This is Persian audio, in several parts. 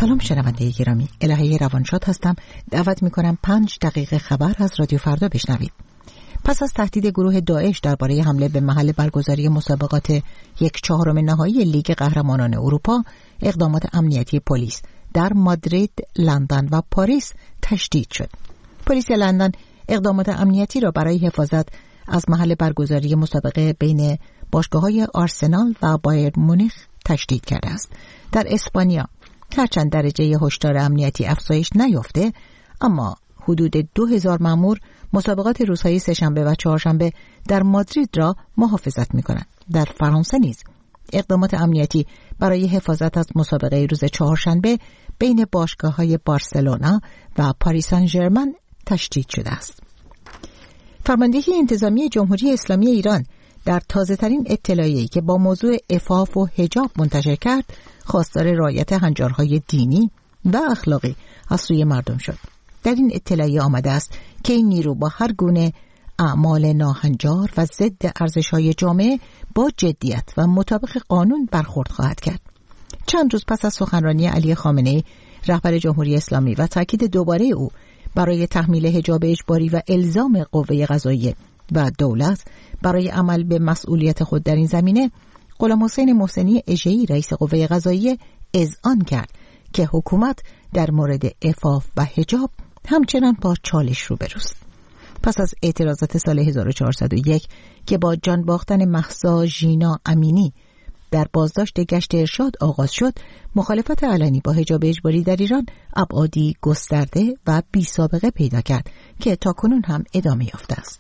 سلام شنونده گرامی، الهه روانشاد هستم. دعوت میکنم 5 دقیقه خبر از رادیو فردا بشنوید. پس از تهدید گروه داعش درباره حمله به محل برگزاری مسابقات 1/4 نهایی لیگ قهرمانان اروپا، اقدامات امنیتی پلیس در مادرید، لندن و پاریس تشدید شد. پلیس لندن اقدامات امنیتی را برای حفاظت از محل برگزاری مسابقه بین باشگاه‌های آرسنال و بایر مونیخ تشدید کرده است. در اسپانیا هرچند درجه هشدار امنیتی افزایش نیافته، اما حدود 2000 مأمور مسابقات روزهای سه‌شنبه و چهارشنبه در مادرید را محافظت می‌کنند. در فرانسه نیز اقدامات امنیتی برای حفاظت از مسابقه روز چهارشنبه بین باشگاه‌های بارسلونا و پاریس سن ژرمن تشدید شده است. فرماندهی انتظامی جمهوری اسلامی ایران در تازه‌ترین اطلاعیه‌ای که با موضوع عفاف و حجاب منتشر کرد، خواستار رعایت هنجارهای دینی و اخلاقی از سوی مردم شد. در این اطلاعیه آمده است که این نیرو با هر گونه اعمال ناهنجار و ضد ارزش‌های جامعه با جدیت و مطابق قانون برخورد خواهد کرد. چند روز پس از سخنرانی علی خامنه‌ای رهبر جمهوری اسلامی و تاکید دوباره او برای تحمیل حجاب اجباری و الزام قوه قضاییه و دولت برای عمل به مسئولیت خود در این زمینه، غلام حسین محسنی اژه‌ای رئیس قوه قضاییه اذعان کرد که حکومت در مورد عفاف و حجاب همچنان با چالش روبروست. پس از اعتراضات سال 1401 که با جان باختن مهسا ژینا امینی در بازداشت گشت ارشاد آغاز شد، مخالفت علنی با حجاب اجباری در ایران ابعادی گسترده و بی سابقه پیدا کرد که تاکنون هم ادامه یافته است.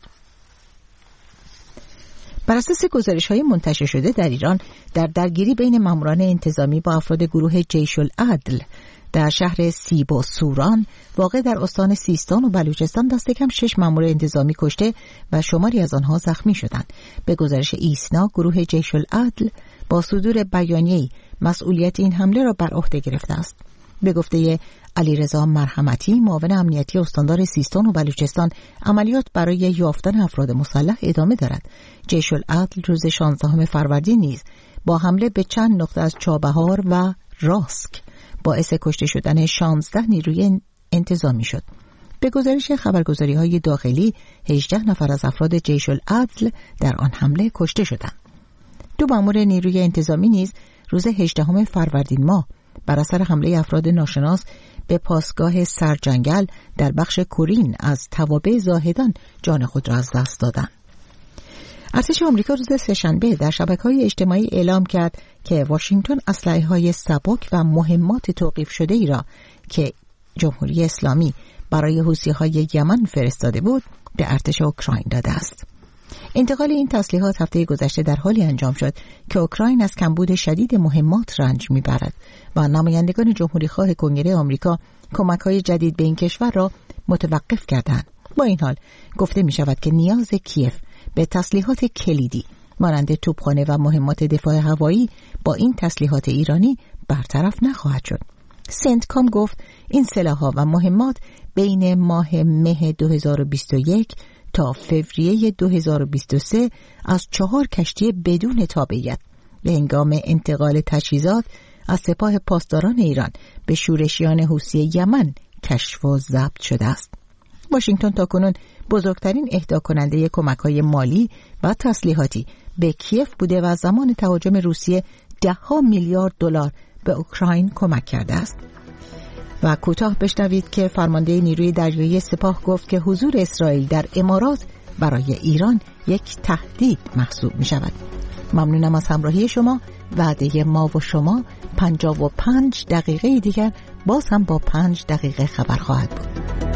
بر اساس گزارش‌های منتشر شده در ایران، در درگیری بین ماموران انتظامی با افراد گروه جیش العدل در شهر سیب و سوران واقع در استان سیستان و بلوچستان دست کم 6 مامور انتظامی کشته و شماری از آنها زخمی شدند. به گزارش ایسنا، گروه جیش العدل با صدور بیانیه‌ای مسئولیت این حمله را بر عهده گرفته است. به گفته علیرضا مرحمتی، معاون امنیتی استاندار سیستان و بلوچستان، عملیات برای یافتن افراد مسلح ادامه دارد. جیش العدل روز 16 فروردین نیز با حمله به چند نقطه از چابهار و راسک باعث کشته شدن 16 نیروی انتظامی شد. به گزارش خبرگزاری‌های داخلی، 18 نفر از افراد جیش العدل در آن حمله کشته شدند. 2 مأمور نیروی انتظامی نیز روز 18 فروردین ماه بر اثر حمله افراد ناشناس به پاسگاه سرجنگل در بخش کورین از توابع زاهدان جان خود را از دست دادند. ارتش آمریکا روز سه‌شنبه در شبکه‌های اجتماعی اعلام کرد که واشنگتن اسلحه‌های سبک و مهمات توقیف شده ای را که جمهوری اسلامی برای حوثی‌های یمن فرستاده بود به ارتش اوکراین داده است. انتقال این تسلیحات هفته گذشته در حالی انجام شد که اوکراین از کمبود شدید مهمات رنج می‌برد و نمایندگان جمهوری‌خواه کنگره آمریکا کمک‌های جدید به این کشور را متوقف کردند. با این حال گفته می‌شود که نیاز کیف به تسلیحات کلیدی مانند توپخانه و مهمات دفاع هوایی با این تسلیحات ایرانی برطرف نخواهد شد. سنتکام گفت این سلاح‌ها و مهمات بین ماه مه 2021 تا فوریه 2023 از 4 کشتی بدون تابعیت به هنگام انتقال تجهیزات از سپاه پاسداران ایران به شورشیان حوثی یمن کشف و ضبط شده است. واشنگتن تاکنون بزرگترین اهدا کننده کمک‌های مالی و تسلیحاتی به کیف بوده و زمان تهاجم روسیه 10 میلیارد دلار به اوکراین کمک کرده است. و کوتاه بشنوید که فرمانده نیروی دریایی سپاه گفت که حضور اسرائیل در امارات برای ایران یک تهدید محسوب می شود. ممنونم از همراهی شما. وعده ما و شما 55 دقیقه دیگر باز هم با 5 دقیقه خبر خواهد بود.